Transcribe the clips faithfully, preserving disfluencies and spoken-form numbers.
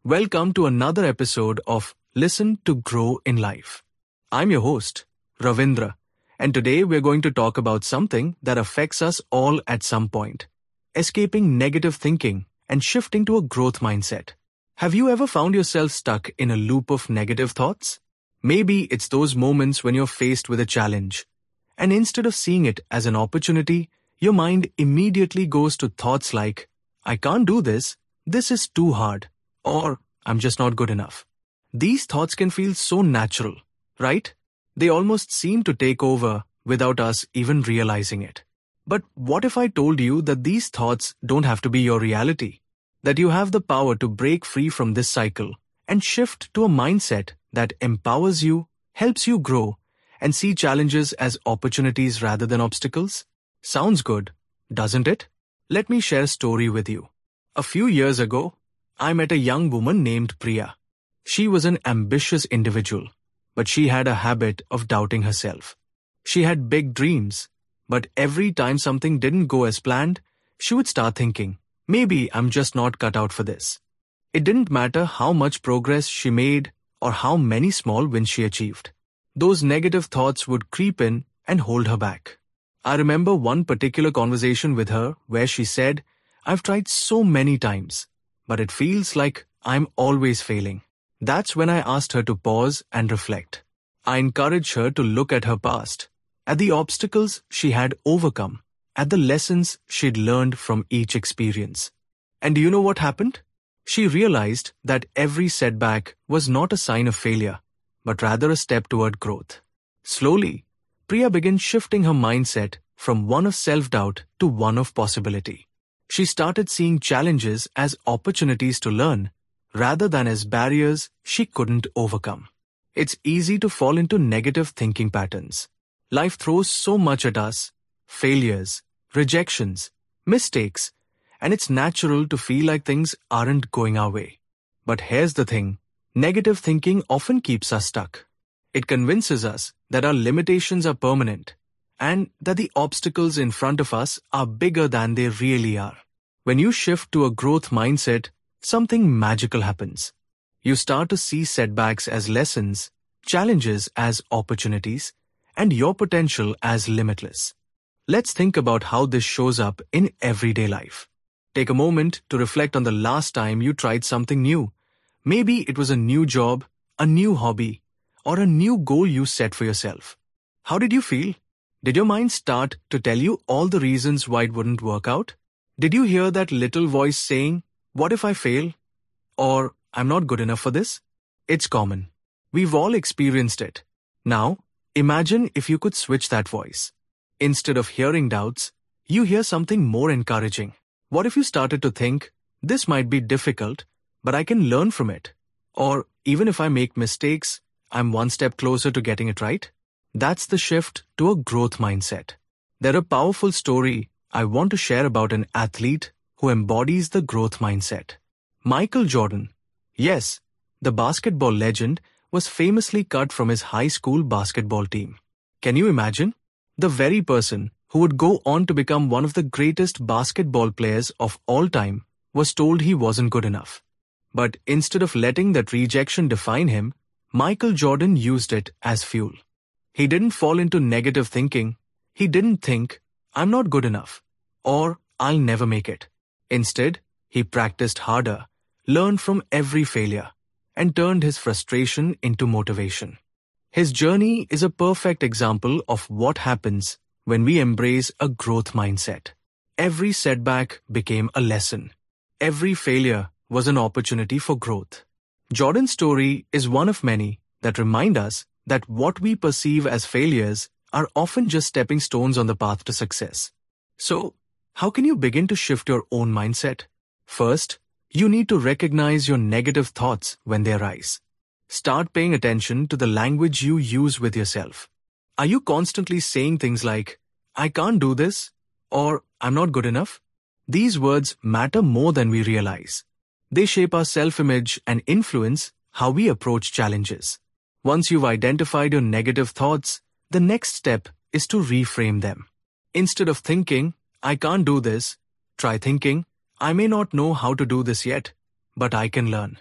Welcome to another episode of Listen to Grow in Life. I'm your host, Ravindra, and today we're going to talk about something that affects us all at some point: escaping negative thinking and shifting to a growth mindset. Have you ever found yourself stuck in a loop of negative thoughts? Maybe it's those moments when you're faced with a challenge, and instead of seeing it as an opportunity, your mind immediately goes to thoughts like, I can't do this, this is too hard, or I'm just not good enough. These thoughts can feel so natural, right? They almost seem to take over without us even realizing it. But what if I told you that these thoughts don't have to be your reality? That you have the power to break free from this cycle and shift to a mindset that empowers you, helps you grow, and see challenges as opportunities rather than obstacles? Sounds good, doesn't it? Let me share a story with you. A few years ago, I met a young woman named Priya. She was an ambitious individual, but she had a habit of doubting herself. She had big dreams, but every time something didn't go as planned, she would start thinking, maybe I'm just not cut out for this. It didn't matter how much progress she made or how many small wins she achieved. Those negative thoughts would creep in and hold her back. I remember one particular conversation with her where she said, I've tried so many times, but it feels like I'm always failing. That's when I asked her to pause and reflect. I encouraged her to look at her past, at the obstacles she had overcome, at the lessons she'd learned from each experience. And do you know what happened? She realized that every setback was not a sign of failure, but rather a step toward growth. Slowly, Priya began shifting her mindset from one of self-doubt to one of possibility. She started seeing challenges as opportunities to learn, rather than as barriers she couldn't overcome. It's easy to fall into negative thinking patterns. Life throws so much at us: failures, rejections, mistakes, and it's natural to feel like things aren't going our way. But here's the thing: negative thinking often keeps us stuck. It convinces us that our limitations are permanent and that the obstacles in front of us are bigger than they really are. When you shift to a growth mindset, something magical happens. You start to see setbacks as lessons, challenges as opportunities, and your potential as limitless. Let's think about how this shows up in everyday life. Take a moment to reflect on the last time you tried something new. Maybe it was a new job, a new hobby, or a new goal you set for yourself. How did you feel? Did your mind start to tell you all the reasons why it wouldn't work out? Did you hear that little voice saying, what if I fail? Or, I'm not good enough for this? It's common. We've all experienced it. Now, imagine if you could switch that voice. Instead of hearing doubts, you hear something more encouraging. What if you started to think, this might be difficult, but I can learn from it? Or, even if I make mistakes, I'm one step closer to getting it right? That's the shift to a growth mindset. There's a powerful story I want to share about an athlete who embodies the growth mindset. Michael Jordan. Yes, the basketball legend was famously cut from his high school basketball team. Can you imagine? The very person who would go on to become one of the greatest basketball players of all time was told he wasn't good enough. But instead of letting that rejection define him, Michael Jordan used it as fuel. He didn't fall into negative thinking. He didn't think, I'm not good enough, or I'll never make it. Instead, he practiced harder, learned from every failure, and turned his frustration into motivation. His journey is a perfect example of what happens when we embrace a growth mindset. Every setback became a lesson. Every failure was an opportunity for growth. Jordan's story is one of many that remind us that what we perceive as failures are often just stepping stones on the path to success. So, how can you begin to shift your own mindset? First, you need to recognize your negative thoughts when they arise. Start paying attention to the language you use with yourself. Are you constantly saying things like, I can't do this, or I'm not good enough? These words matter more than we realize. They shape our self-image and influence how we approach challenges. Once you've identified your negative thoughts, the next step is to reframe them. Instead of thinking, I can't do this, try thinking, I may not know how to do this yet, but I can learn.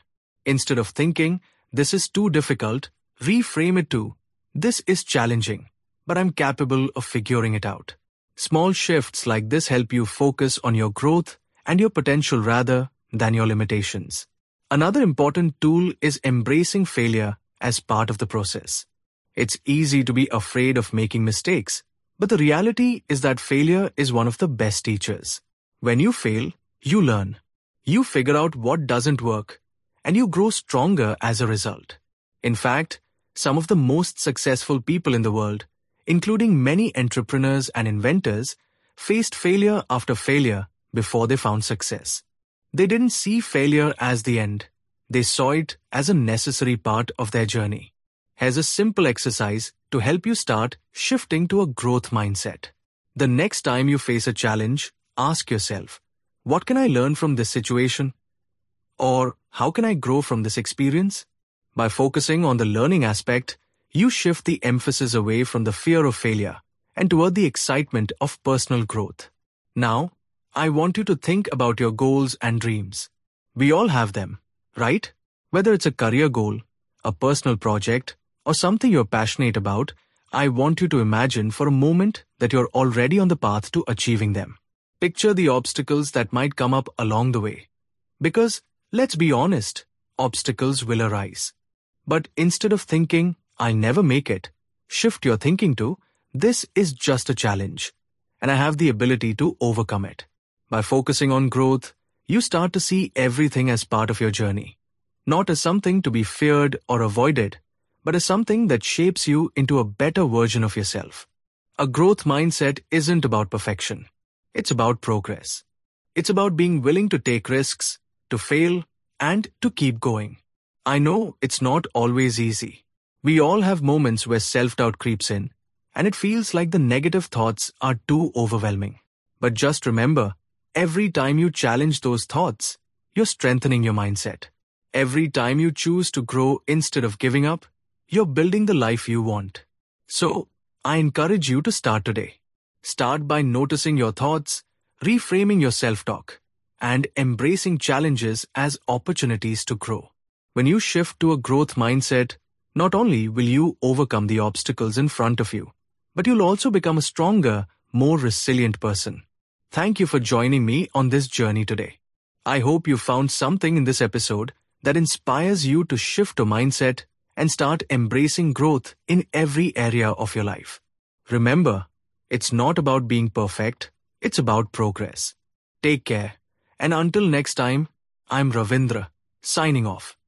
Instead of thinking, this is too difficult, reframe it to, this is challenging, but I'm capable of figuring it out. Small shifts like this help you focus on your growth and your potential rather than your limitations. Another important tool is embracing failure as part of the process. It's easy to be afraid of making mistakes, but the reality is that failure is one of the best teachers. When you fail, you learn. You figure out what doesn't work, and you grow stronger as a result. In fact, some of the most successful people in the world, including many entrepreneurs and inventors, faced failure after failure before they found success. They didn't see failure as the end. They saw it as a necessary part of their journey. Here's a simple exercise to help you start shifting to a growth mindset. The next time you face a challenge, ask yourself, what can I learn from this situation? Or how can I grow from this experience? By focusing on the learning aspect, you shift the emphasis away from the fear of failure and toward the excitement of personal growth. Now, I want you to think about your goals and dreams. We all have them, right? Whether it's a career goal, a personal project, or something you're passionate about, I want you to imagine for a moment that you're already on the path to achieving them. Picture the obstacles that might come up along the way. Because, let's be honest, obstacles will arise. But instead of thinking, I'll never make it, shift your thinking to, this is just a challenge, and I have the ability to overcome it. By focusing on growth, you start to see everything as part of your journey, not as something to be feared or avoided, but as something that shapes you into a better version of yourself. A growth mindset isn't about perfection. It's about progress. It's about being willing to take risks, to fail, and to keep going. I know it's not always easy. We all have moments where self-doubt creeps in, and it feels like the negative thoughts are too overwhelming. But just remember, every time you challenge those thoughts, you're strengthening your mindset. Every time you choose to grow instead of giving up, you're building the life you want. So, I encourage you to start today. Start by noticing your thoughts, reframing your self-talk, and embracing challenges as opportunities to grow. When you shift to a growth mindset, not only will you overcome the obstacles in front of you, but you'll also become a stronger, more resilient person. Thank you for joining me on this journey today. I hope you found something in this episode that inspires you to shift your mindset and start embracing growth in every area of your life. Remember, it's not about being perfect, it's about progress. Take care, and until next time, I'm Ravindra, signing off.